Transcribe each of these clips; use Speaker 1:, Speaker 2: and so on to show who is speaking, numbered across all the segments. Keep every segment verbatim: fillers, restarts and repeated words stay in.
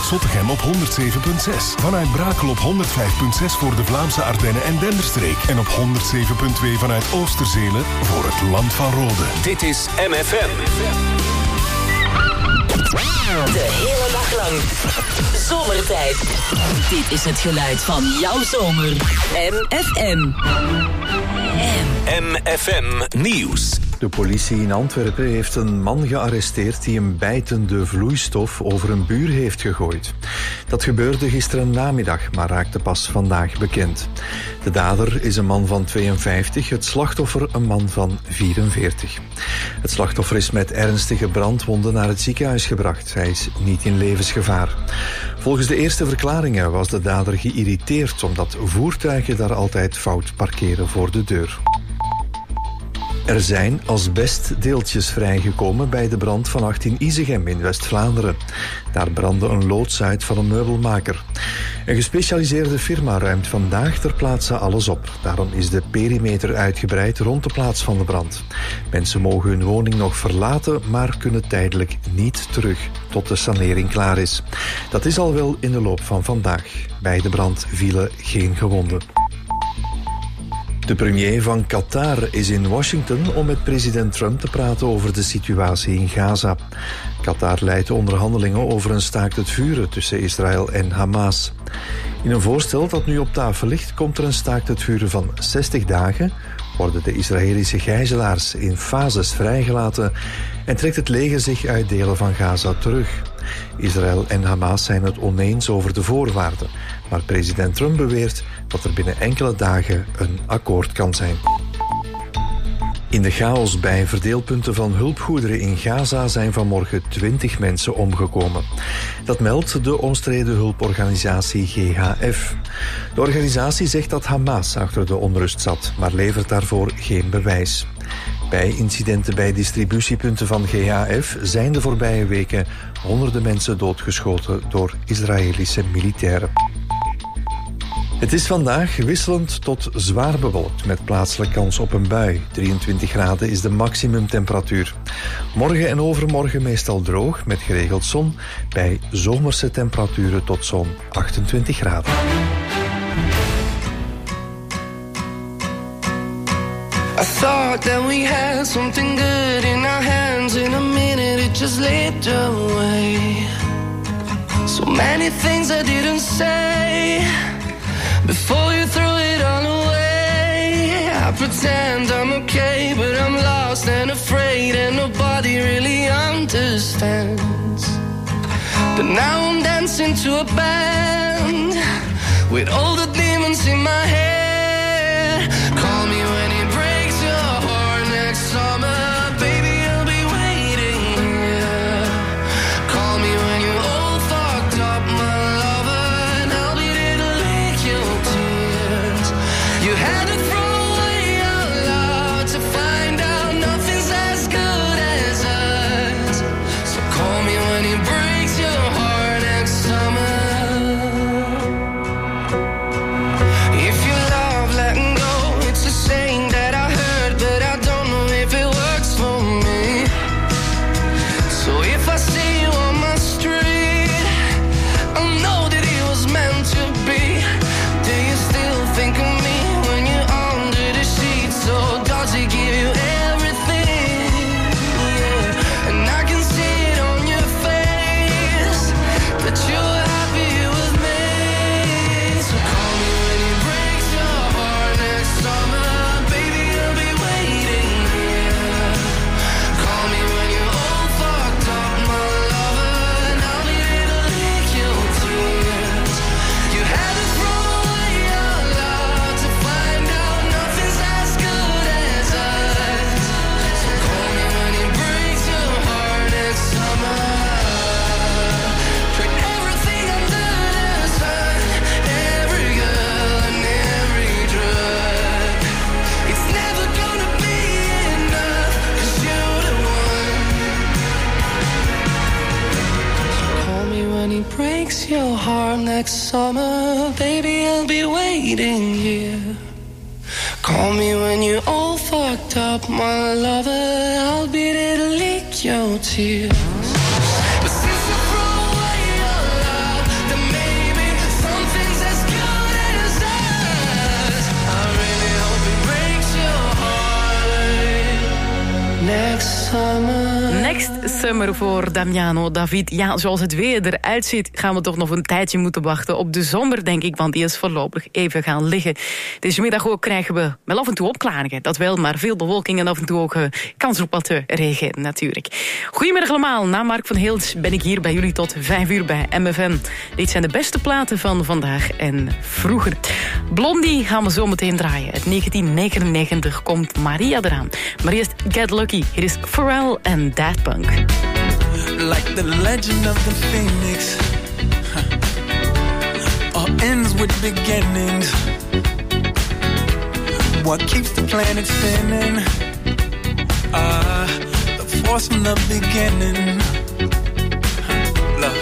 Speaker 1: Zottegem op honderd zeven komma zes. Vanuit Brakel op honderd vijf komma zes voor de Vlaamse Ardennen en Denderstreek. En op honderd zeven komma twee vanuit Oosterzelen voor het Land van Rode.
Speaker 2: Dit is M F M.
Speaker 3: De hele dag lang. Zomertijd. Dit is het geluid van jouw zomer. M F M.
Speaker 2: M F M Nieuws.
Speaker 4: De politie in Antwerpen heeft een man gearresteerd die een bijtende vloeistof over een buur heeft gegooid. Dat gebeurde gisteren namiddag, maar raakte pas vandaag bekend. De dader is een man van tweeënvijftig, het slachtoffer een man van vierenveertig. Het slachtoffer is met ernstige brandwonden naar het ziekenhuis gebracht. Hij is niet in levensgevaar. Volgens de eerste verklaringen was de dader geïrriteerd omdat voertuigen daar altijd fout parkeren voor de deur. Er zijn asbestdeeltjes vrijgekomen bij de brand vannacht in Isegem in West-Vlaanderen. Daar brandde een loods uit van een meubelmaker. Een gespecialiseerde firma ruimt vandaag ter plaatse alles op. Daarom is de perimeter uitgebreid rond de plaats van de brand. Mensen mogen hun woning nog verlaten, maar kunnen tijdelijk niet terug tot de sanering klaar is. Dat is al wel in de loop van vandaag. Bij de brand vielen geen gewonden. De premier van Qatar is in Washington om met president Trump te praten over de situatie in Gaza. Qatar leidt onderhandelingen over een staakt het vuren tussen Israël en Hamas. In een voorstel dat nu op tafel ligt komt er een staakt het vuren van zestig dagen, worden de Israëlische gijzelaars in fases vrijgelaten en trekt het leger zich uit delen van Gaza terug. Israël en Hamas zijn het oneens over de voorwaarden, maar president Trump beweert dat er binnen enkele dagen een akkoord kan zijn. In de chaos bij verdeelpunten van hulpgoederen in Gaza zijn vanmorgen twintig mensen omgekomen. Dat meldt de omstreden hulporganisatie G H F. De organisatie zegt dat Hamas achter de onrust zat, maar levert daarvoor geen bewijs. Bij incidenten bij distributiepunten van G H F zijn de voorbije weken honderden mensen doodgeschoten door Israëlische militairen. Het is vandaag wisselend tot zwaar bewolkt met plaatselijk kans op een bui. drieëntwintig graden is de maximumtemperatuur. Morgen en overmorgen meestal droog met geregeld zon bij zomerse temperaturen tot zo'n achtentwintig graden.
Speaker 5: I thought that we had something good in our hands. In a minute it just slipped away. So many things I didn't say before you threw it all away. I pretend I'm okay, but I'm lost and afraid, and nobody really understands. But now I'm dancing to a band with all the demons in my head. Call me when it breaks your heart next summer. Baby, I'll be waiting here. Call me when you're all fucked up, my lover, and I'll be there to lick your tears. You had to throw away your love to find out nothing's as good as us. So call me when it breaks your heart next summer. If you love letting go, it's a saying that I heard, but I don't know if it works for me. So if I see you on my street, I know that it was meant to be. Do you still think of me when you're under the sheets? So does he give you everything? Yeah, and I can see it on your face that you're happy with me. So call me when it breaks your heart next summer. Baby, I'll be waiting here. Call me when you're all fucked up, my lover, and I'll be there to lick your tears. You had to throw away your love to find out nothing's as good as us. So call me when it breaks your heart next summer. Tried everything under the sun, every girl and every drug. It's never gonna be enough, 'cause you're the one. Call me when he breaks your heart next summer. Baby, I'll be waiting here. Call me when you're all fucked up, my lover. I'll be there to lick your tears. But since you threw away your love
Speaker 6: Summer voor Damiano David. Ja, zoals het weer eruit ziet, gaan we toch nog een tijdje moeten wachten op de zomer, denk ik, want die is voorlopig even gaan liggen. Deze middag ook krijgen we wel af en toe opklaringen, dat wel, maar veel bewolking en af en toe ook uh, kans op wat uh, regen, natuurlijk. Goedemiddag allemaal, na Mark van Heels ben ik hier bij jullie tot vijf uur bij M F M. Dit zijn de beste platen van vandaag en vroeger. Blondie gaan we zo meteen draaien. Uit negentien negenennegentig komt Maria eraan. Maar eerst Get Lucky. Hier is Pharrell en Daft Punk.
Speaker 7: Like the legend of the phoenix, huh. All ends with beginnings. What keeps the planet spinning? Ah, uh, the force from the beginning. Huh. Love.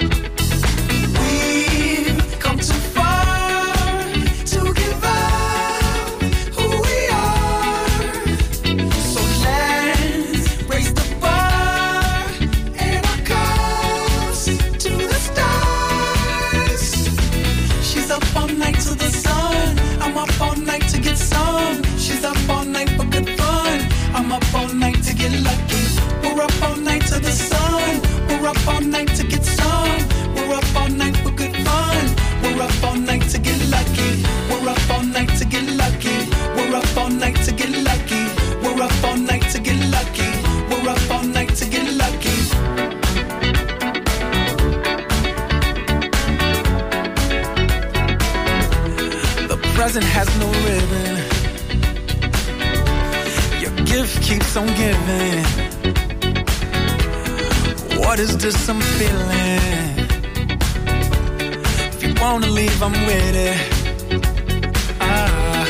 Speaker 7: We've come too far to give up who we are. So let's raise the bar and our cups to the stars. She's up all night to the sun. I'm up all night to get some. She's up all night for good fun. I'm up all night to get lucky. We're up all night to the sun. We're up all night to get some. We're up all night for good fun. We're up all night to get lucky. We're up all night to get lucky. We're up all night to get lucky. We're up all night to get lucky. We're up all night to get lucky. The present has no ribbon. Your gift keeps on giving. What is this I'm feeling? If you wanna leave, I'm with it. Ah.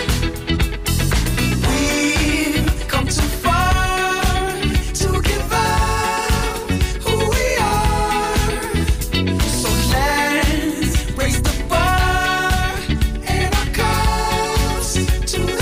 Speaker 7: We've come too far to give up who we are. So let's raise the bar and our cups to the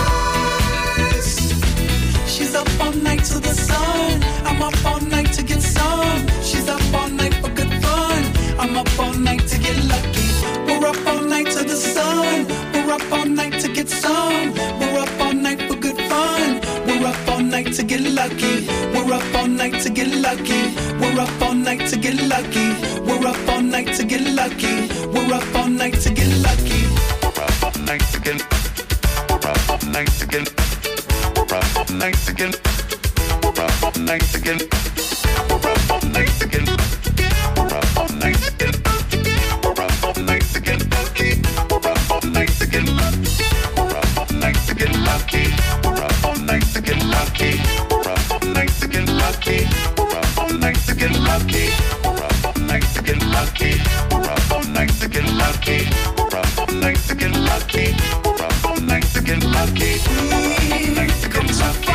Speaker 7: stars. She's up all night to the sun. I'm up all night to get some. She's up all night for good fun. I'm up all night to get lucky. We're up all night to the sun. We're up all night to get some. We're up all night for good fun. We're up all night to get lucky. We're up all night to get lucky. We're up all night to get lucky. We're up all night to get lucky. We're up all night to get lucky. We're up all night to get. We're up all night to get. We're up all night to get. We're up all night to get. We're up all night to get. We're up all night to get. We're up all night to get lucky. We're up all night to get lucky. We're up all night to get lucky. We're up all night to get lucky. We're up all night to get lucky. We're up all night to get lucky. We're up all night to get lucky. We're up all night to get lucky. We're up all night to get lucky. We're up all night to get lucky. We're up all night to get lucky.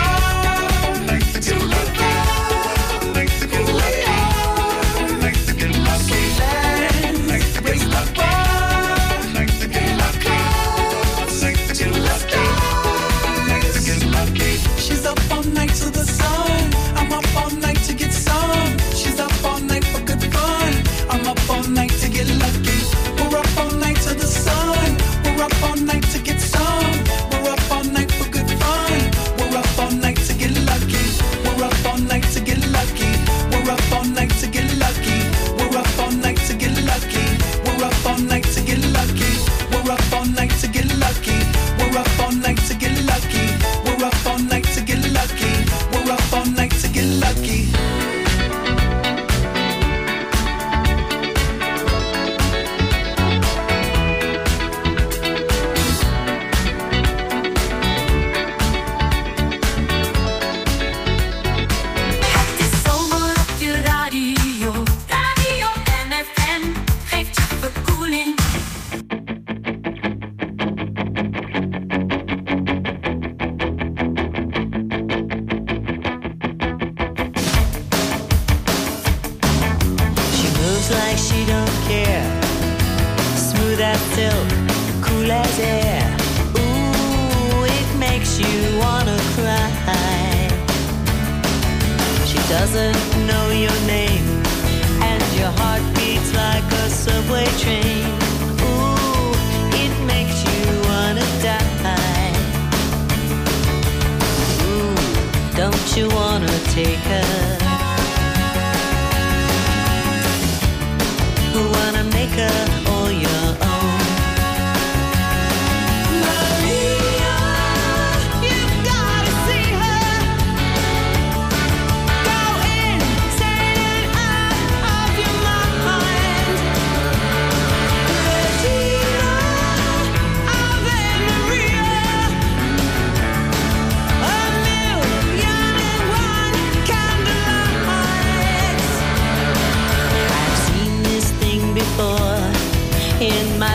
Speaker 8: Don't you wanna take her?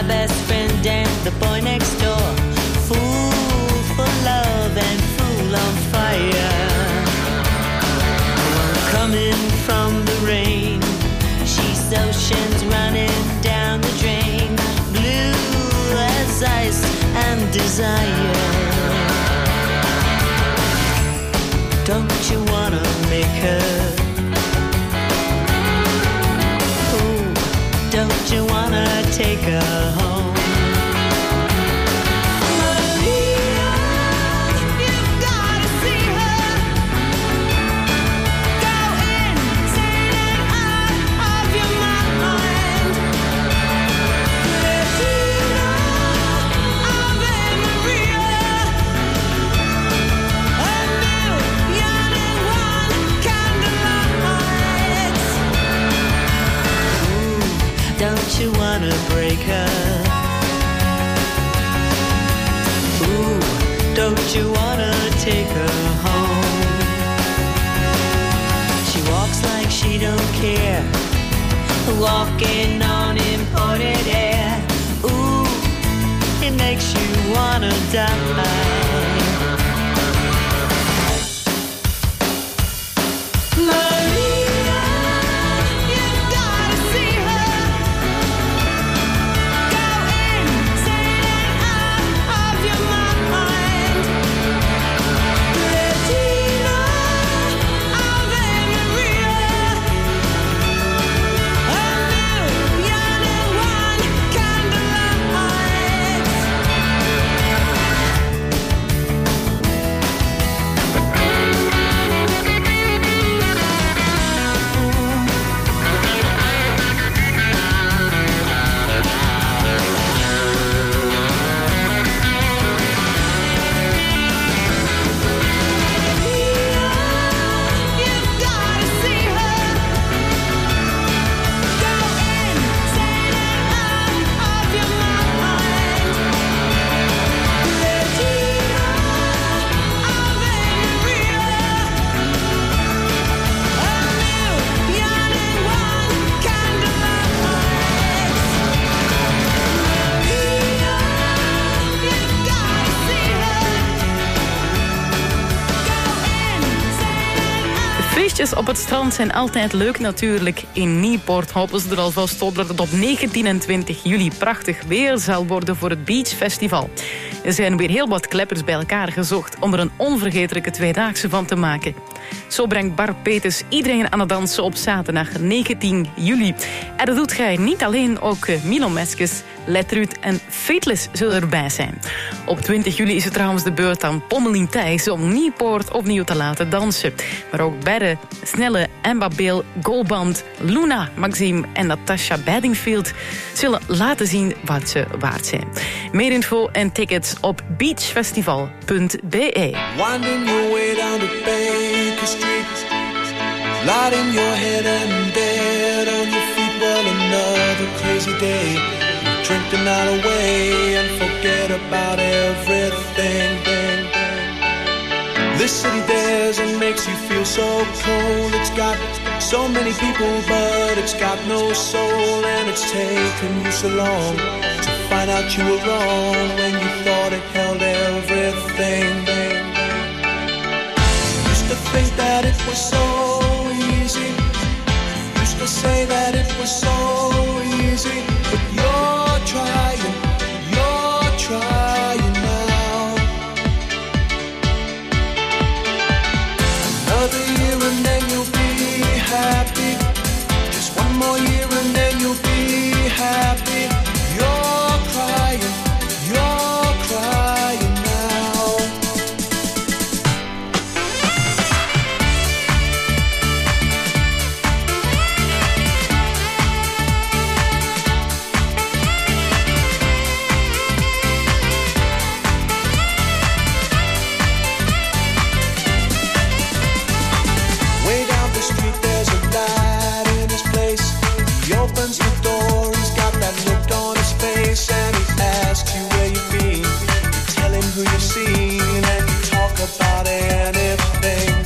Speaker 8: best friend Dan, the boy next door. Fool for love and fool on fire. Coming from the rain, she's oceans running down the drain. Blue as ice and desire. Don't you wanna make her? Ooh, don't you wanna take her home? Maria, you've gotta see her. Go insane and out of your mind. Bettina, Ave Maria. A million and one candlelights. Ooh, don't you wanna break her? Ooh, don't you wanna take her home? She walks like she don't care, walking on imported air. Ooh, it makes you wanna die. Maria, you've gotta see her. Go insane and out of your mind. Bettina, Ave Maria. A million and one candlelights. You've gotta see her. Go insane and out of your mind. Bettina, Ave Maria. A million and one candlelights. Maria, you've gotta see her.
Speaker 6: Feestjes op het strand zijn altijd leuk natuurlijk. In Newport hopen ze er alvast op dat het op negentien en twintig juli prachtig weer zal worden voor het Beach Festival. Er zijn weer heel wat kleppers bij elkaar gezocht om er een onvergetelijke tweedaagse van te maken. Zo brengt Bart Peters iedereen aan het dansen op zaterdag negentien juli. En dat doet hij niet alleen, ook eh, Milo Meskes, Letruut en Fateless zullen erbij zijn. Op twintig juli is het trouwens de beurt aan Pommelien Thijs om Newport opnieuw te laten dansen. Maar ook Berre, Snelle, Emma Beel, Golband, Luna, Maxime en Natasha Bedingfield zullen laten zien wat ze waard zijn. Meer info en tickets op beachfestival punt b e.
Speaker 7: Winding your way down to Baker Street, lighting your head and dead on your feet. Well, another crazy day. Drink the night away and forget about everything. This city dares and makes you feel so cold. It's got so many people, but it's got no soul. And it's taken you so long to find out you were wrong when you thought it held everything. Used to think that it was so easy. Used to say that it was so easy. But you're trying, you're trying now. Another year and then you'll be happy. Just one more year and then you'll be happy. You're crying, you're crying now. Way down the street there's a light in his place. He opens the door, he's got that look on his face. And he asks you where you've been. You tell him who you've seen. And you talk about anything.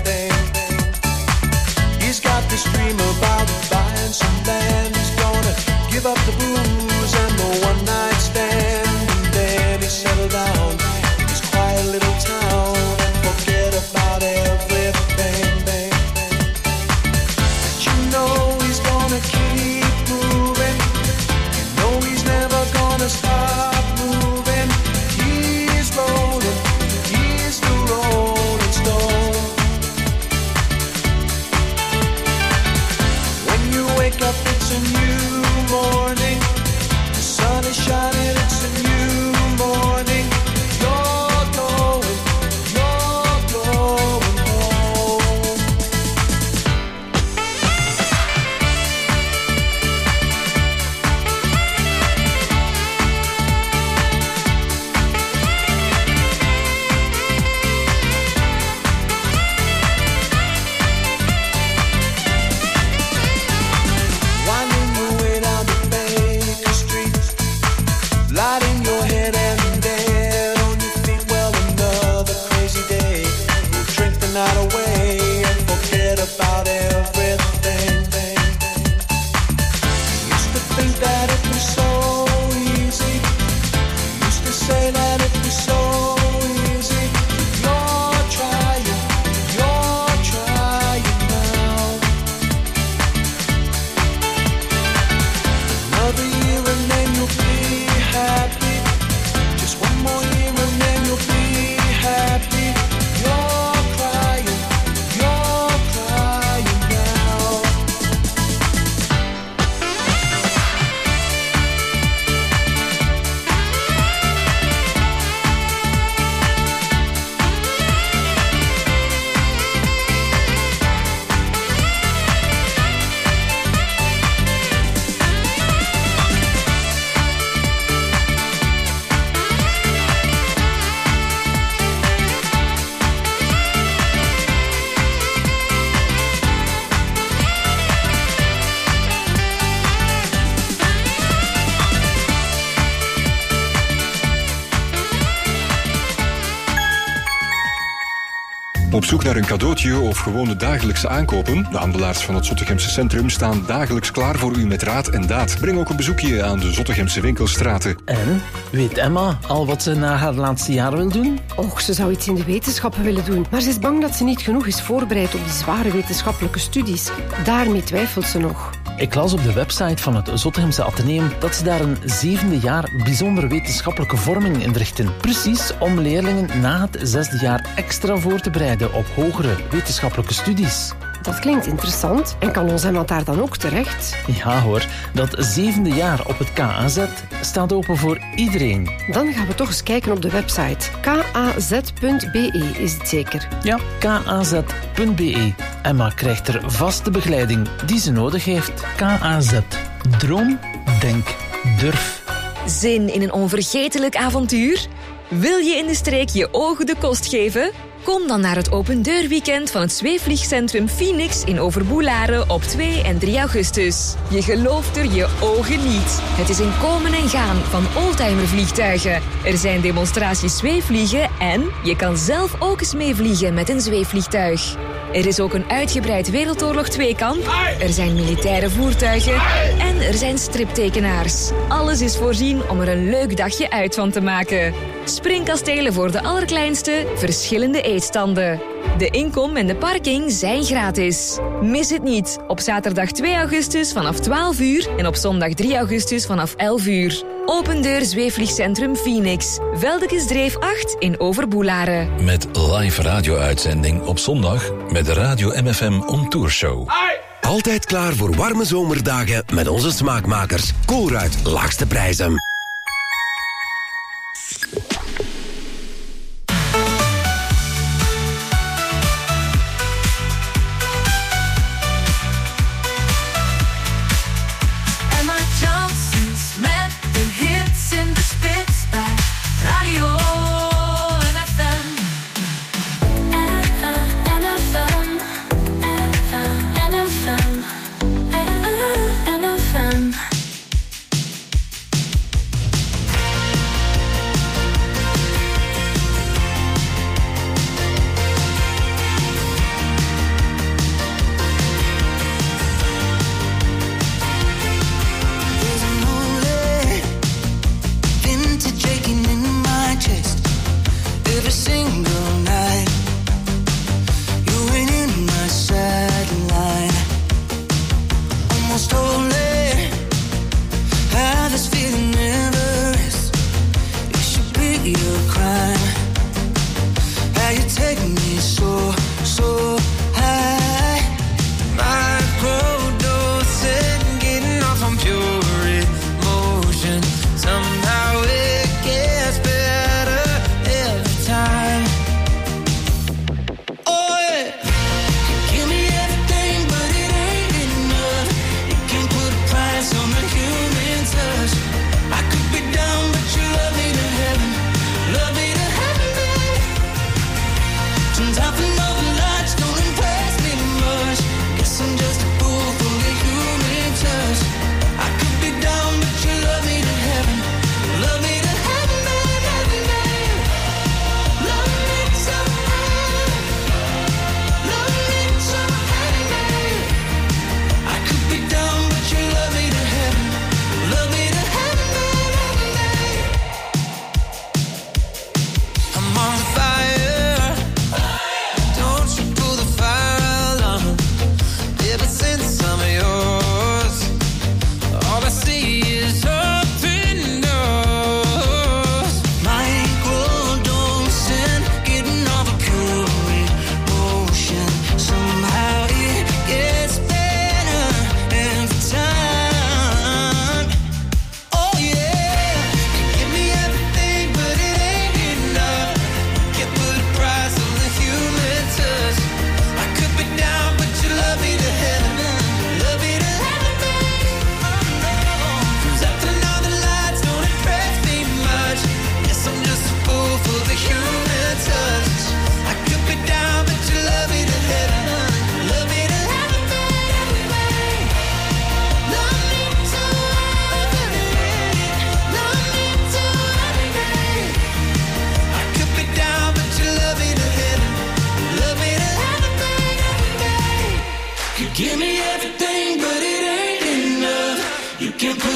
Speaker 7: He's got this dream about buying some land. He's gonna give up the booze and the one night stand.
Speaker 9: Op zoek naar een cadeautje of gewone dagelijkse aankopen? De handelaars van het Zottegemse centrum staan dagelijks klaar voor u met raad en daad. Breng ook een bezoekje aan de Zottegemse winkelstraten.
Speaker 10: En, weet Emma al wat ze na haar laatste jaar wil doen?
Speaker 11: Och, ze zou iets in de wetenschappen willen doen. Maar ze is bang dat ze niet genoeg is voorbereid op die zware wetenschappelijke studies. Daarmee twijfelt ze nog.
Speaker 10: Ik las op de website van het Zottegemse Atheneum dat ze daar een zevende jaar bijzondere wetenschappelijke vorming inrichten. Precies om leerlingen na het zesde jaar extra voor te bereiden op hogere wetenschappelijke studies.
Speaker 11: Dat klinkt interessant. En kan ons Emma daar dan ook terecht?
Speaker 10: Ja hoor, dat zevende jaar op het K A Z staat open voor iedereen.
Speaker 11: Dan gaan we toch eens kijken op de website. k a z punt b e is het zeker?
Speaker 10: Ja, k a z punt b e. Emma krijgt er vaste begeleiding die ze nodig heeft. K A Z. Droom, denk, durf.
Speaker 12: Zin in een onvergetelijk avontuur? Wil je in de streek je ogen de kost geven? Kom dan naar het opendeurweekend van het zweefvliegcentrum Phoenix in Overboelaren op twee en drie augustus. Je gelooft er je ogen niet. Het is een komen en gaan van oldtimervliegtuigen. Er zijn demonstraties zweefvliegen en je kan zelf ook eens meevliegen met een zweefvliegtuig. Er is ook een uitgebreid Wereldoorlog twee-kamp. Er zijn militaire voertuigen. En er zijn striptekenaars. Alles is voorzien om er een leuk dagje uit van te maken. Springkastelen voor de allerkleinste, verschillende eetstanden. De inkom en de parking zijn gratis. Mis het niet. Op zaterdag twee augustus vanaf twaalf uur en op zondag drie augustus vanaf elf uur. Open deur zweefvliegcentrum Phoenix. Veldekesdreef acht in Overboelaren.
Speaker 2: Met live radio-uitzending op zondag met de Radio M F M On Tour Show.
Speaker 13: Altijd klaar voor warme zomerdagen met onze smaakmakers. Colruyt, laagste prijzen.
Speaker 5: Touch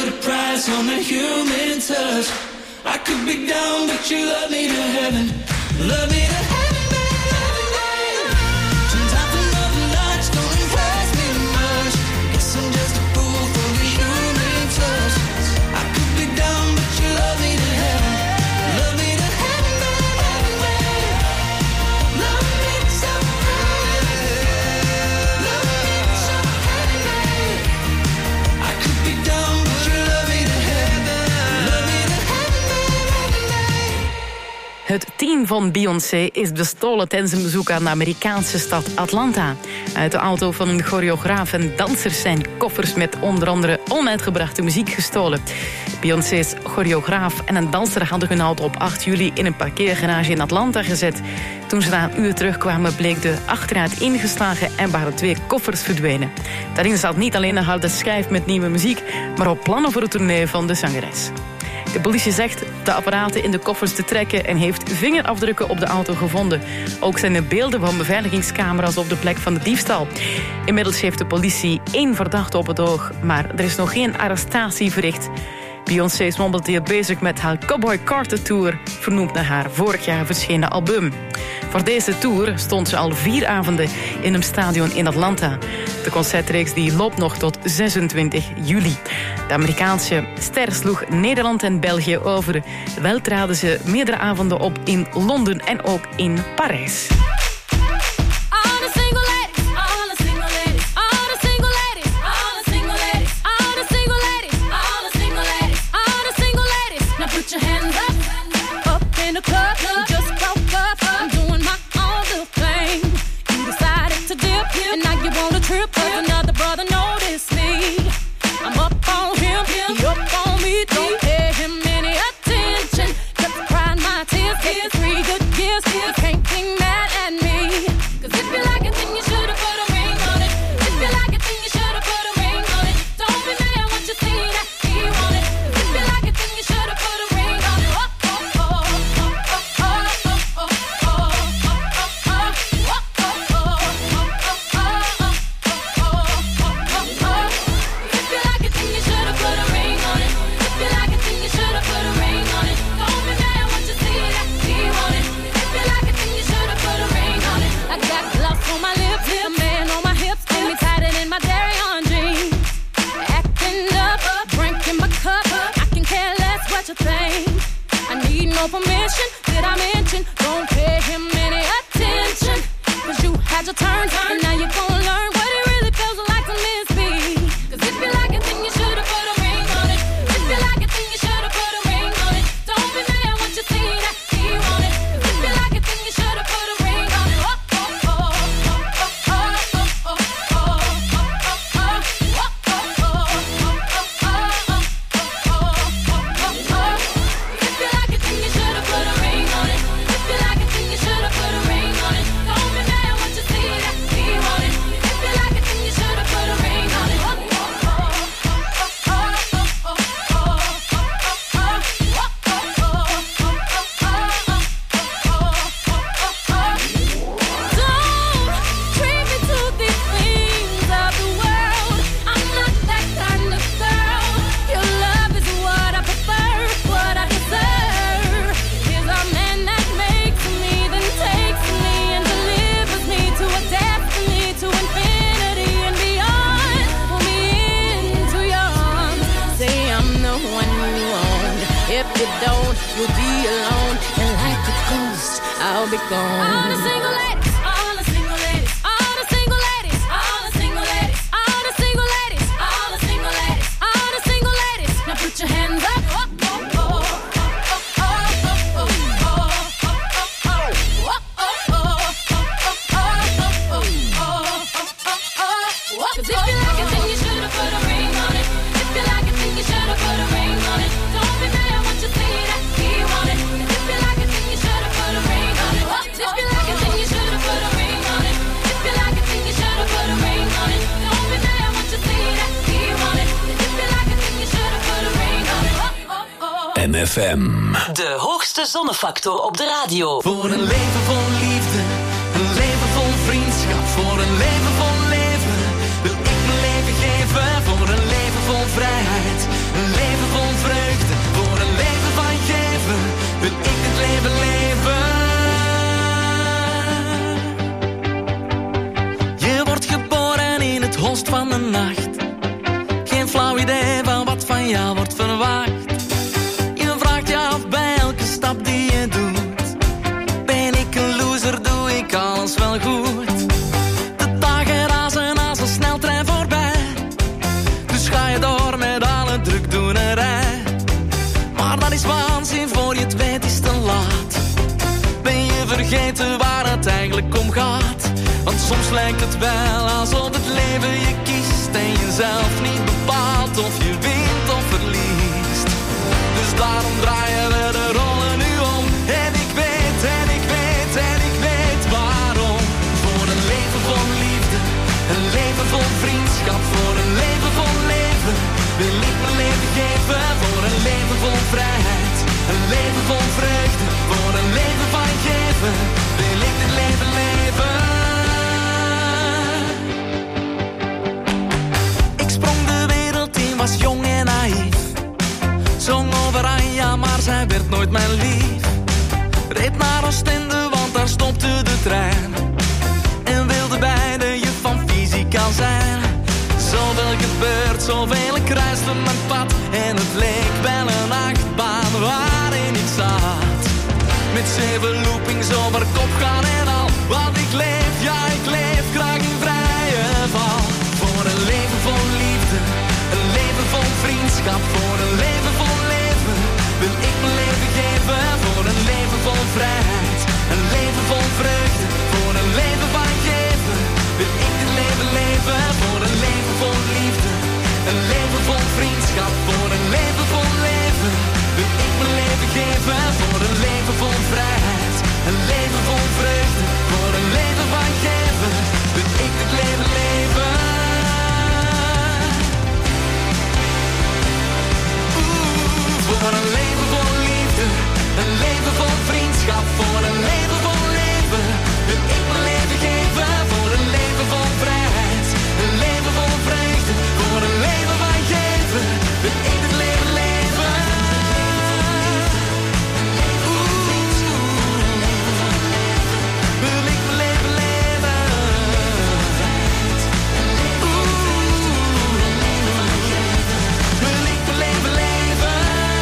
Speaker 7: put a price on that human touch. I could be down, but you love me to heaven. Love me to heaven, baby. Sometimes another notch don't impress me much. Guess I'm just a fool for the human touch. I could be down, but you love me to heaven. Love me to heaven, baby. Love me so heaven. Love me so heaven. I could be down, but you love me to heaven. Love me to heaven.
Speaker 6: Het team van Beyoncé is bestolen tijdens een bezoek aan de Amerikaanse stad Atlanta. Uit de auto van een choreograaf en dansers zijn koffers met onder andere onuitgebrachte muziek gestolen. Beyoncé's choreograaf en een danser hadden hun auto op acht juli in een parkeergarage in Atlanta gezet. Toen ze na een uur terugkwamen bleek de achteruit ingeslagen en waren twee koffers verdwenen. Daarin zat niet alleen een harde schijf met nieuwe muziek, maar ook plannen voor het tournee van de zangeres. De politie zegt de apparaten in de koffers te trekken en heeft vingerafdrukken op de auto gevonden. Ook zijn er beelden van beveiligingscamera's op de plek van de diefstal. Inmiddels heeft de politie één verdachte op het oog, maar er is nog geen arrestatie verricht. Beyoncé is momenteel bezig met haar Cowboy Carter Tour, vernoemd naar haar vorig jaar verschenen album. Voor deze tour stond ze al vier avonden in een stadion in Atlanta. De concertreeks die loopt nog tot zesentwintig juli. De Amerikaanse ster sloeg Nederland en België over. Wel traden ze meerdere avonden op in Londen en ook in Parijs.
Speaker 2: M F M.
Speaker 3: De hoogste zonnefactor op de radio.
Speaker 7: Voor een leven vol liefde, een leven vol vriendschap. Voor een leven vol leven wil ik mijn leven geven. Voor een leven vol vrijheid, een leven
Speaker 14: wacht. Je vraagt je af bij elke stap die je doet. Ben ik een loser, doe ik alles wel goed? De dagen razen als een sneltrein voorbij. Dus ga je door met alle drukdoenerij. Maar dat is waanzin, voor je het weet is te laat. Ben je vergeten waar het eigenlijk om gaat? Want soms lijkt het wel alsof het leven je kiest en je zelf niet bepaalt of je wint of verliest. Dus daarom draaien we de rollen nu om. En ik weet, en ik weet, en ik weet waarom. Voor een leven vol liefde, een leven vol vriendschap. Voor een leven vol leven wil ik mijn leven geven. Voor een leven vol vrijheid, een leven vol vreugde. Voor een leven van geven wil ik dit leven leven. Ik sprong de wereld in, was jong en naïef. Zong over Anja, maar zij werd nooit mijn lief. Reed naar Oostende, want daar stopte de trein. En wilde bij de juf van fysica zijn. Zoveel gebeurt, zoveel ik kruiste mijn pad. En het leek wel een achtbaan waarin ik zat. Met zeven loopings over kop gaan en al. Want ik leef, ja ik leef graag in vrije val. Voor een leven vol liefde, een leven vol vriendschap. Voor een leven vol leven wil ik mijn leven geven. Voor een leven vol vrijheid, een leven vol vreugde. Voor een leven van geven wil ik dit leven leven. Voor een leven vol liefde, een leven vol vriendschap. Voor een leven vol leven wil ik mijn leven geven. Voor een leven vol vrijheid, een leven vol vreugde. Voor een leven van geven wil ik dit leven leven. Oeh, voor een leven vol liefde, een leven vol vriendschap. Voor een leven vol leven wil ik mijn leven geven. Voor een leven vol vrijheid, een leven vol vreugde. Voor een leven van geven wil ik dit leven leven. Wil ik mijn leven leven. Wil ik mijn leven leven.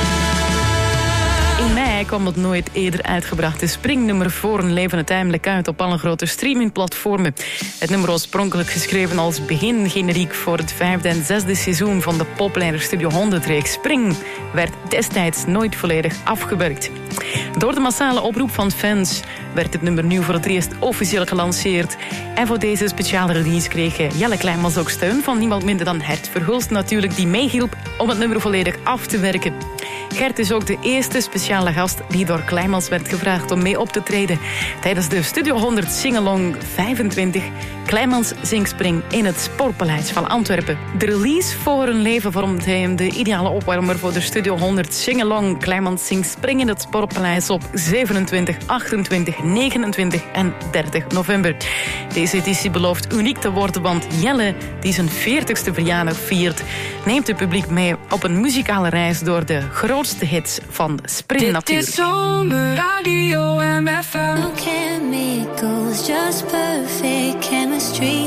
Speaker 6: In mei kwam het nooit eerder uitgebrachte springnummer Voor een leven uiteindelijk uit op alle grote streamingplatformen. Het nummer was oorspronkelijk geschreven als begingeneriek voor het vijfde en zesde seizoen van de populaire Studio honderd-reeks Spring, werd destijds nooit volledig afgewerkt. Door de massale oproep van fans werd het nummer nu voor het eerst officieel gelanceerd. En voor deze speciale release kreeg Jelle Kleimans ook steun van niemand minder dan Gert Verhulst natuurlijk, die meehielp om het nummer volledig af te werken. Gert is ook de eerste speciale gast die door Kleimans werd gevraagd om mee op te treden tijdens de Studio honderd Singalong vijfentwintig. Kleimans zingt Spring in het Sportpaleis van Antwerpen. De release Voor een leven vormt hem de ideale opwarmer voor de Studio honderd Singalong. Kleimans zingt Spring in het Sportpaleis op zevenentwintig, achtentwintig, negenentwintig en dertig november. Deze editie belooft uniek te worden, want Jelle, die zijn veertigste verjaardag viert, neemt het publiek mee op een muzikale reis door de grootste hits van Spring natuurlijk.
Speaker 7: Dit is Zomer Radio M F M.
Speaker 15: No chemicals, just perfect chemistry.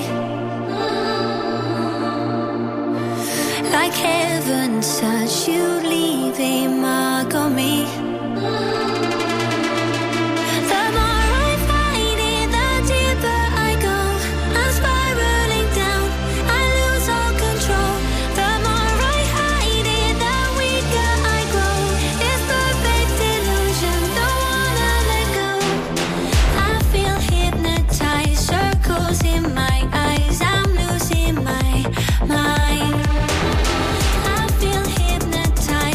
Speaker 15: Like heaven touch, you leave a mark on me. The more I find it, the deeper I go. I'm spiraling down, I lose all control. The more I hide it, the weaker I grow. It's perfect illusion, don't wanna let go. I feel hypnotized, circles in my eyes. I'm losing my mind. I feel hypnotized.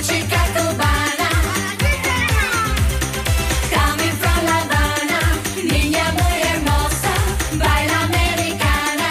Speaker 15: chica cubana, coming from La Habana, niña muy hermosa, baila americana.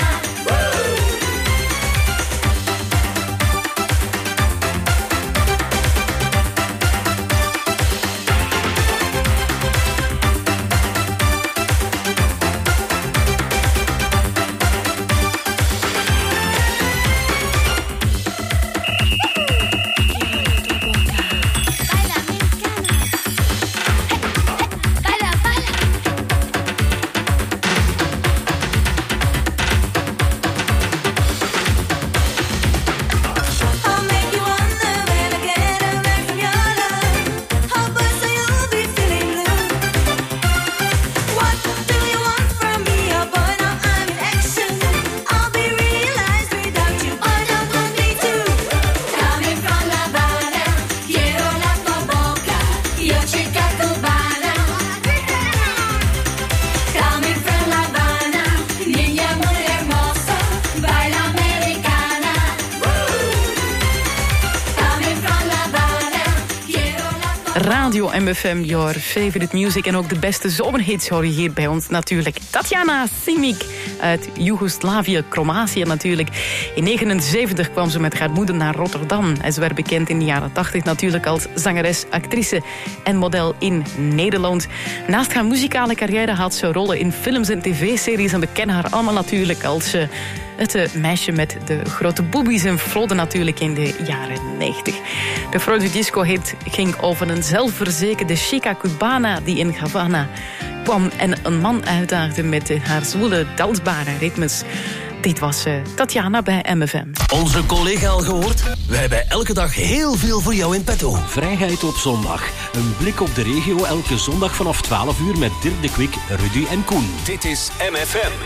Speaker 6: Radio M F M, your favorite music. En ook de beste zomerhits hoor je hier bij ons natuurlijk. Tatjana Simic uit Joegoslavië, Kroatië natuurlijk. In negentien negenenzeventig kwam ze met haar moeder naar Rotterdam. En ze werd bekend in de jaren tachtig natuurlijk als zangeres, actrice en model in Nederland. Naast haar muzikale carrière had ze rollen in films en tv-series. En we kennen haar allemaal natuurlijk als uh, het uh, meisje met de grote boobies en flodden natuurlijk in de jaren negentig. De Freud Disco-hit ging over een zelfverzekerde chica cubana die in Havana kwam en een man uitdaagde met uh, haar zwoele, dansbare ritmes. Dit was uh, Tatjana bij M F M.
Speaker 13: Onze collega al gehoord? Wij hebben elke dag heel veel voor jou in petto.
Speaker 16: Vrijheid op zondag. Een blik op de regio elke zondag vanaf twaalf uur met Dirk de Kwik, Rudy en Koen.
Speaker 17: Dit is M F M.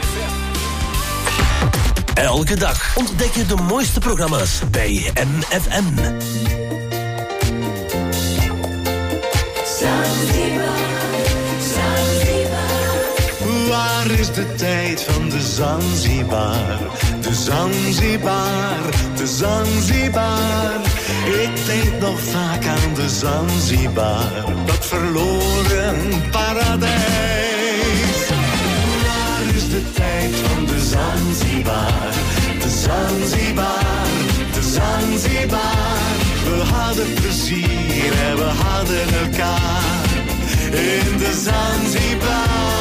Speaker 13: Elke dag ontdek je de mooiste programma's bij M F M.
Speaker 18: Waar is de tijd van de Zanzibar? De Zanzibar, de Zanzibar. Ik denk nog vaak aan de Zanzibar, dat verloren paradijs. Waar is de tijd van de Zanzibar? De Zanzibar, de Zanzibar. We hadden plezier en we hadden elkaar in de Zanzibar.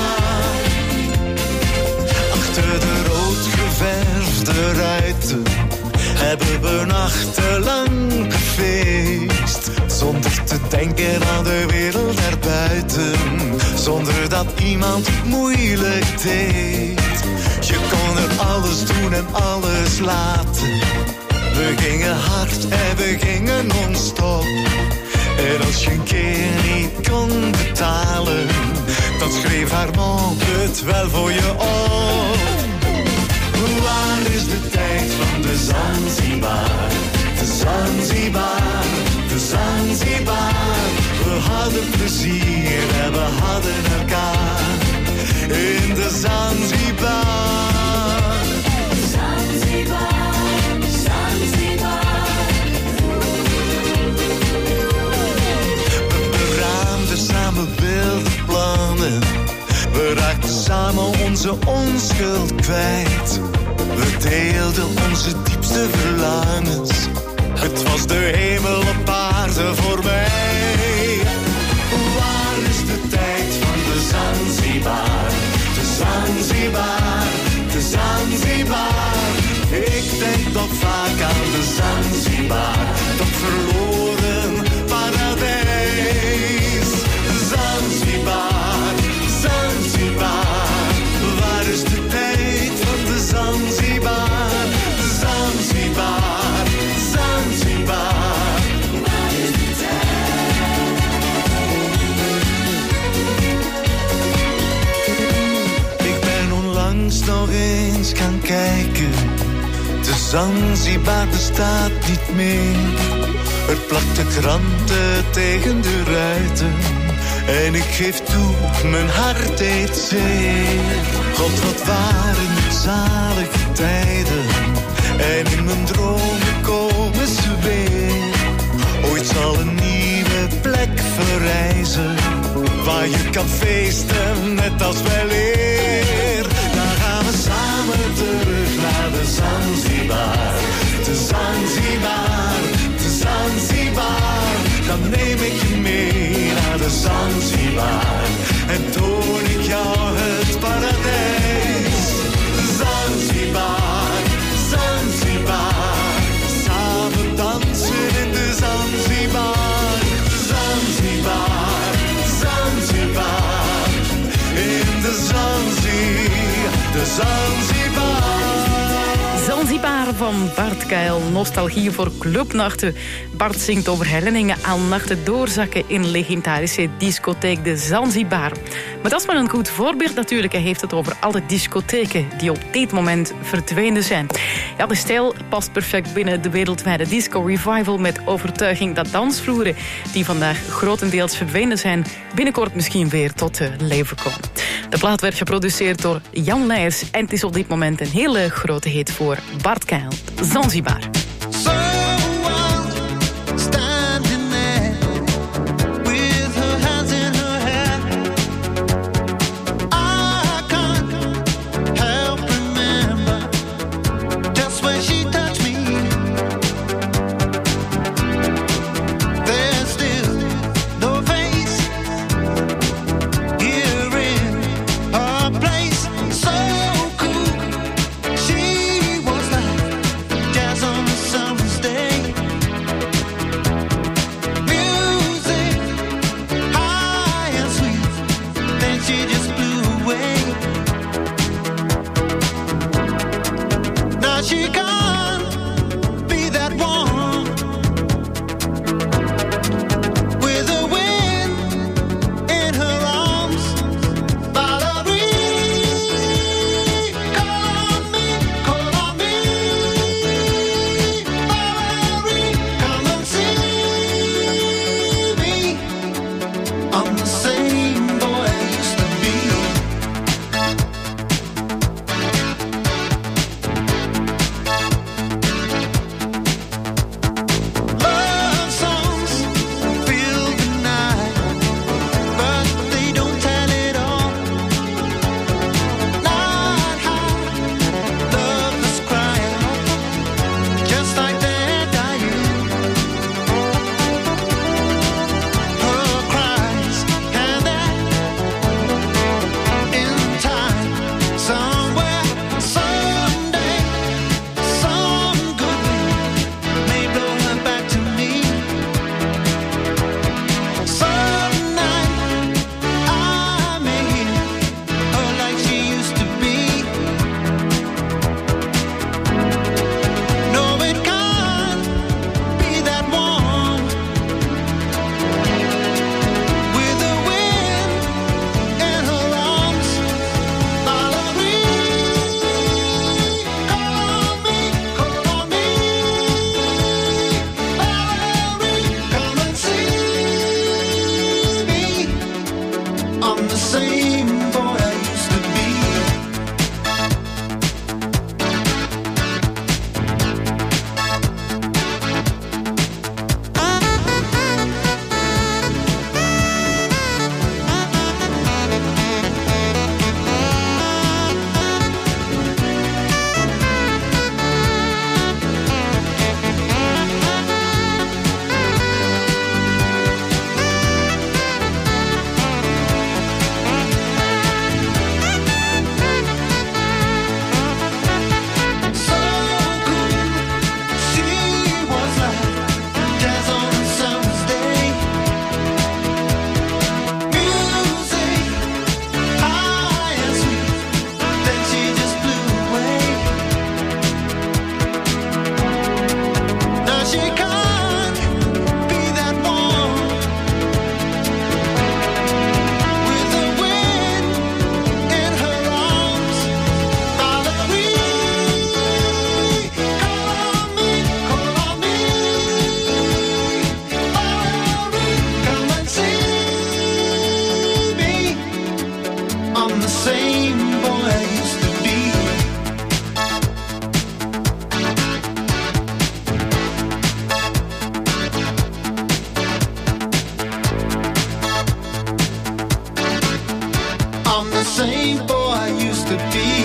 Speaker 18: Achter de rood geverfde ruiten hebben we nachtenlang gefeest. Zonder te denken aan de wereld erbuiten, zonder dat iemand moeilijk deed. Je kon er alles doen en alles laten. We gingen hard en we gingen non-stop. En als je een keer niet kon betalen, dan schreef haar mond het wel voor je op. Waar is de tijd van de Zanzibar? De Zanzibar, de Zanzibar. We hadden plezier en we hadden elkaar in de Zanzibar. Zanzibar, Zanzibar. We beraamden samen wilde plannen. We raakten samen onze onschuld kwijt. We deelden onze diepste verlangens. Het was de hemel op aarde voor mij. Waar is de tijd van de Zanzibar? De Zanzibar, de Zanzibar. Ik denk nog vaak aan de Zanzibar, dat verloren paradijs. Zanzibar, Zanzibar. Waar is de tijd van de Zanzibar? Zanzibar, Zanzibar. Waar is de tijd? Ik ben onlangs nog eens gaan kijken. De Zanzibar bestaat niet meer. Er plakten kranten tegen de ruiten. En ik geef toe, mijn hart deed zeer. God, wat waren het zalige tijden. En in mijn dromen komen ze weer. Ooit reizen waar je kan feesten net als wij leer. Dan gaan we samen terug naar de Zanzibar. De Zanzibar, de Zanzibar. Dan neem ik je mee naar de Zanzibar en toon ik jou het paradijs. Zanzibar, Zanzibar. Samen dansen in de Zanzibar. Zanzibar, Zanzibar. In de Zanzibar, de Zanzibar.
Speaker 6: Zanzibar van Bart Kuil. Nostalgie voor clubnachten. Bart zingt over herinneringen aan nachten doorzakken in legendarische discotheek de Zanzibar. Maar dat is maar een goed voorbeeld natuurlijk. Hij heeft het over alle discotheken die op dit moment verdwenen zijn. Ja, de stijl past perfect binnen de wereldwijde disco-revival met overtuiging dat dansvloeren die vandaag grotendeels verdwenen zijn binnenkort misschien weer tot leven komen. De plaat werd geproduceerd door Jan Leijers en het is op dit moment een hele grote hit voor Bart Kuil. Zanzibar.
Speaker 18: On the same boy I used to be.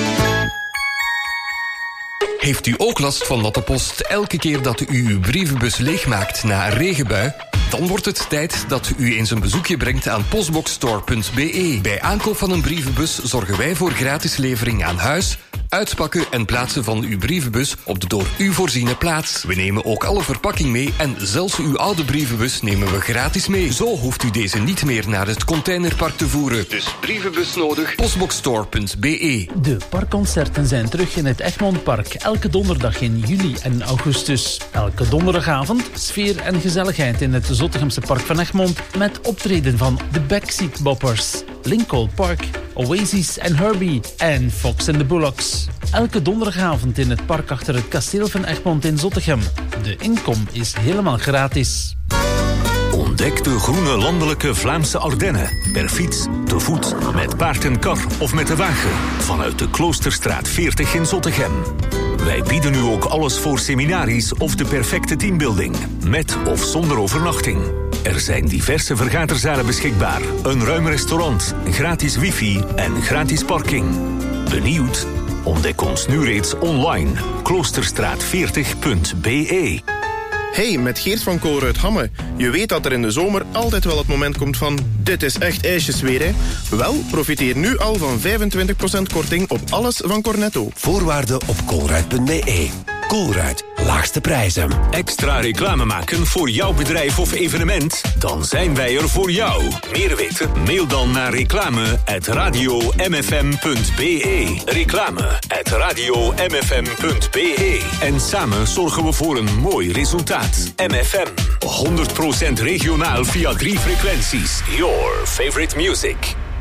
Speaker 17: Heeft u ook last van natte post elke keer dat u uw brievenbus leegmaakt na een regenbui? Dan wordt het tijd dat u eens een bezoekje brengt aan postboxstore punt b e. Bij aankoop van een brievenbus zorgen wij voor gratis levering aan huis, uitpakken en plaatsen van uw brievenbus op de door u voorziene plaats. We nemen ook alle verpakking mee en zelfs uw oude brievenbus nemen we gratis mee. Zo hoeft u deze niet meer naar het containerpark te voeren. Dus brievenbus nodig, postboxstore punt b e.
Speaker 10: De parkconcerten zijn terug in het Egmondpark. Elke donderdag in juli en augustus. Elke donderdagavond sfeer en gezelligheid in het Zottegemse Park van Egmond met optreden van de Backseat Boppers, Lincoln Park, Oasis en Herbie en Fox and the Bullocks. Elke donderdagavond in het park achter het kasteel van Egmond in Zottegem. De inkom is helemaal gratis.
Speaker 19: Ontdek de groene landelijke Vlaamse Ardennen. Per fiets, te voet, met paard en kar of met de wagen. Vanuit de Kloosterstraat veertig in Zottegem. Wij bieden nu ook alles voor seminaries of de perfecte teambuilding. Met of zonder overnachting. Er zijn diverse vergaderzalen beschikbaar. Een ruim restaurant, gratis wifi en gratis parking. Benieuwd? Ontdek ons nu reeds online. kloosterstraat veertig punt b e.
Speaker 20: Hey, met Geert van Kool uit Hamme. Je weet dat er in de zomer altijd wel het moment komt van... dit is echt ijsjes weer, hè? Wel, profiteer nu al van vijfentwintig procent korting op alles van Cornetto.
Speaker 13: Voorwaarden op koolruit punt b e. Koolruit, laagste prijzen.
Speaker 19: Extra reclame maken voor jouw bedrijf of evenement? Dan zijn wij er voor jou. Meer weten? Mail dan naar reclame at radio m f m punt b e. Reclame at radio m f m punt b e. En samen zorgen we voor een mooi resultaat. M F M, honderd procent regionaal via drie frequenties. Your favorite music.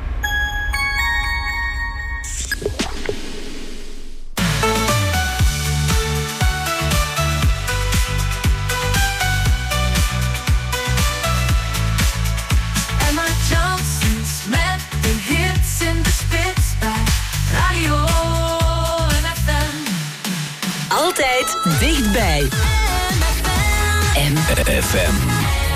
Speaker 3: Altijd dichtbij. M F M.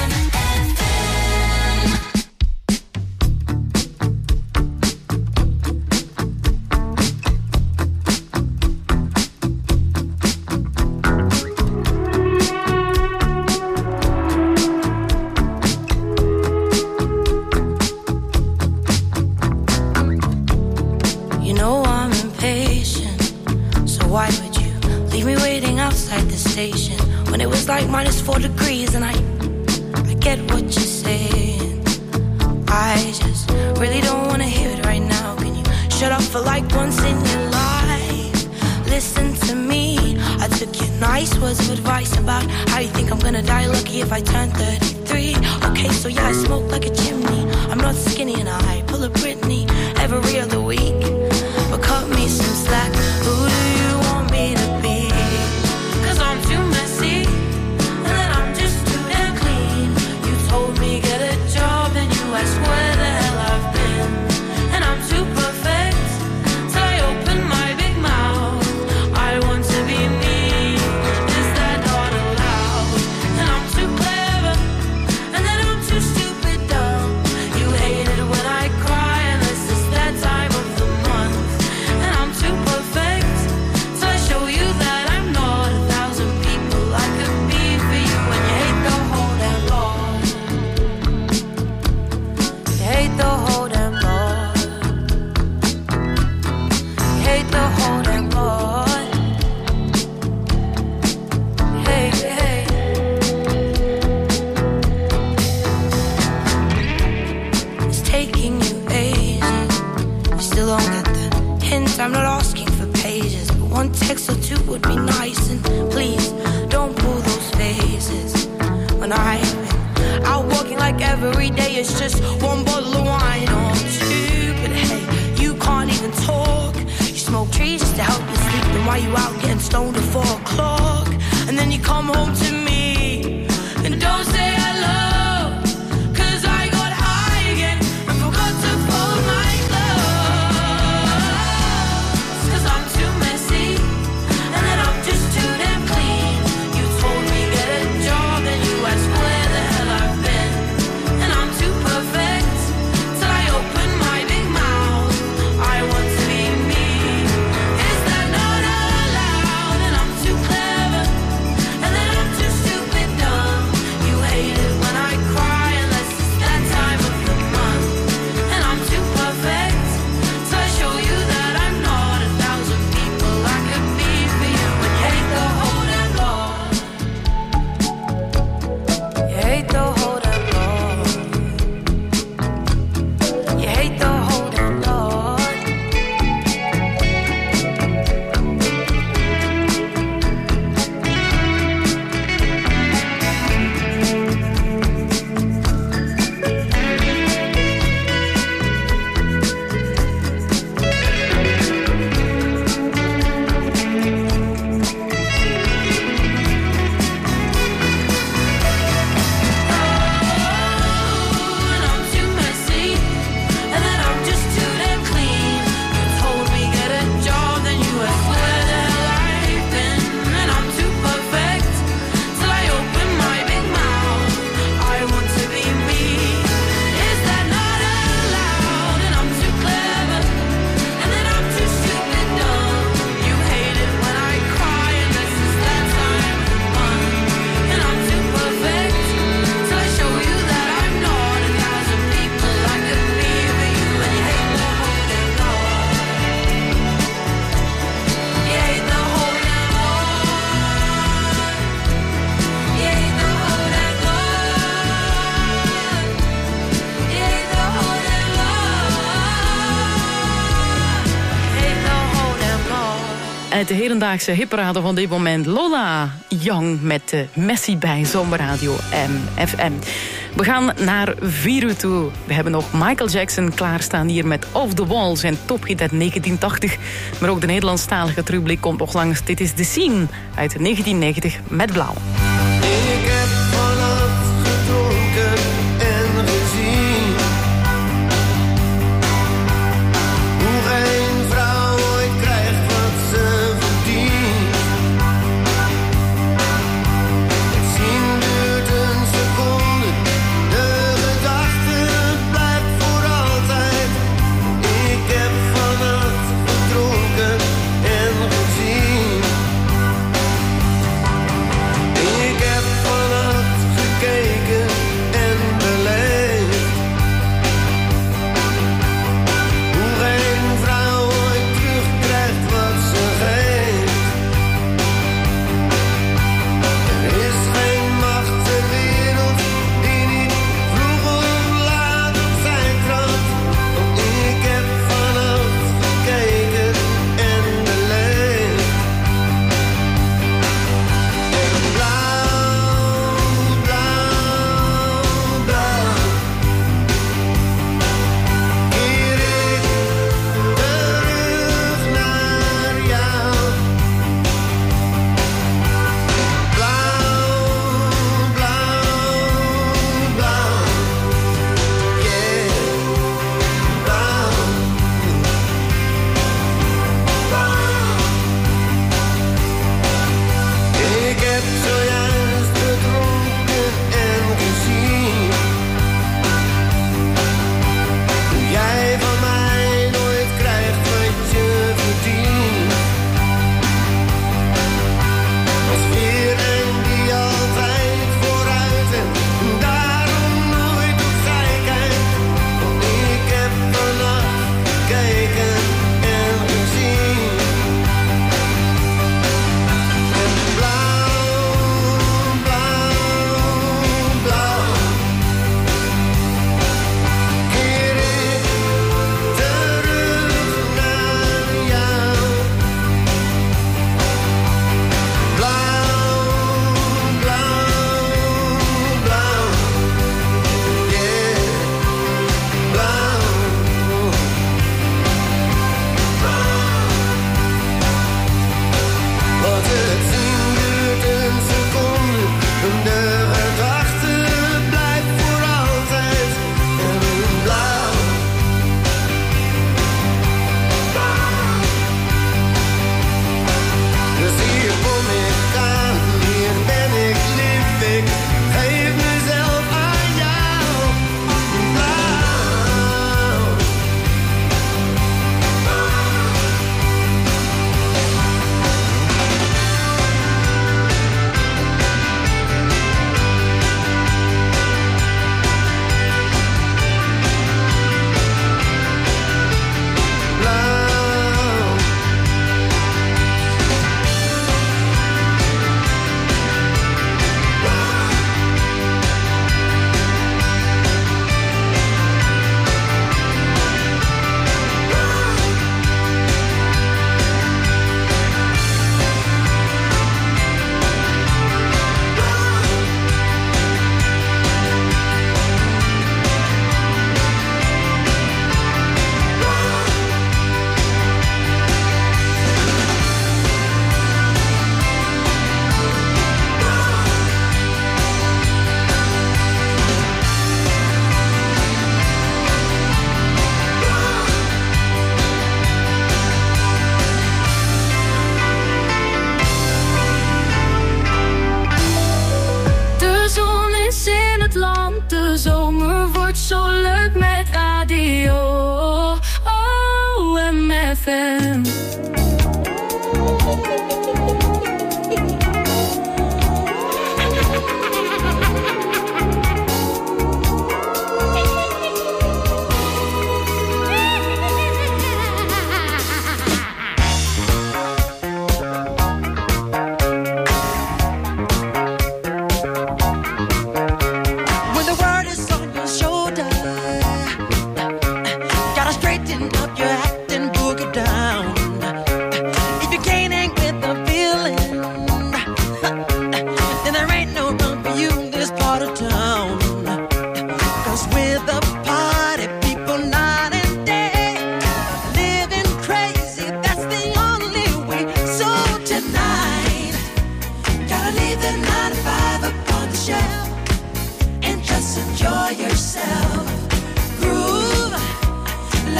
Speaker 21: You know I'm impatient, so why would you leave me waiting outside the station when it was like minus four degrees? And I, I get what you're saying. I just really don't want to hear it right now. Can you shut up for like once in your life? Listen to me. I took your nice words of advice about how you think I'm gonna die lucky if I turn thirty-three. Okay, so yeah, I smoke like a chimney. I'm not skinny and I pull a Britney every other week. But cut me some slack. Who do you want me to be? Cause I'm too messy, and then I'm just too damn clean. You told me get a job, and you asked where the hell I've been. And I'm too perfect, till I open my big mouth. I want to be me, is that not allowed? And I'm too clever, and then I'm too stupid dumb. You hate it when I cry, unless it's that time of the month. And I'm too perfect, till I show you that I'm not a thousand people I could be for you. When you hate the whole damn lot, you hate the whole damn lot, you hate the whole damn lot. Hey, hey. It's taking you ages. You still don't get the hint. I'm not asking for pages, but one text or two would be nice. And please don't pull those faces. When I've been out walking like every day, it's just one bottle of wine or two. But hey, you can't even talk. You smoke trees just to help you sleep. And why you out getting stoned at four o'clock? And then you come home to me and don't say hello. Cause I got high again and forgot to fold my clothes. Cause I'm too messy, and then I'm just too damn clean. You told me get a job, and you asked where the hell I've been. And I'm too perfect, till I open my big mouth. I
Speaker 6: uit de hedendaagse hipparade van dit moment. Lola Young met uh, Messi bij Zomerradio M F M. We gaan naar vier uur toe. We hebben nog Michael Jackson klaarstaan hier met Off the Wall, zijn tophit uit negentien tachtig. Maar ook de Nederlandstalige terugblik komt nog langs. Dit is The Scene uit negentien negentig met Blauw.
Speaker 5: Ik heb vannacht gedronken en gezien hoe geen vrouw ooit krijgt wat ze verdient. Het zien duurt een seconde, de gedachte blijft voor altijd. Ik heb vannacht gedronken en gezien. Ik heb vannacht gekeken en beleefd hoe geen vrouw ooit terugkrijgt wat ze geeft. Er is geen macht ter wereld die niet vroeg of laat op zijn trap. Want ik heb vannacht gekeken en beleefd. En blauw, blauw, blauw. Keer ik terug naar jou. Blauw, blauw, blauw. Yeah, blauw. Ik heb zojuist gedronken en gezien hoe jij van mij nooit krijgt wat je verdient. Als weer een die altijd vooruit en daarom nooit opzij kijkt. Want ik heb vannacht gekeken en gezien. En blauw, blauw, blauw. Keer ik terug naar jou. Blauw, blauw, blauw. Yeah, blauw. Want het zien duurt een seconde en de gedachte blijft voor altijd. En blauw. Dus hier kom ik aan, hier ben ik, lief ik, geef mezelf aan jou. Blauw. Blauw.
Speaker 15: De zon is in het land, de zomer wordt zo leuk met radio. Oh, M F M.
Speaker 5: When the world is on your shoulder, gotta straighten up your act and boogie down.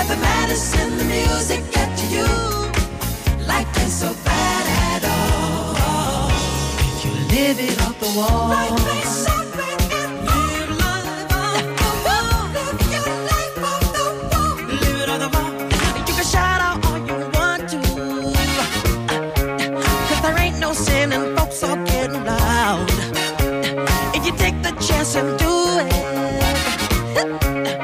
Speaker 7: Let the madness in the music get to you. Life ain't so bad at all. If you live it off the wall. Life ain't so bad at all. Live life off the wall. Live your life off the wall. Live it off the wall. You can shout out all you want to. Cause there ain't no sin and folks are getting loud. If you take the chance and do it.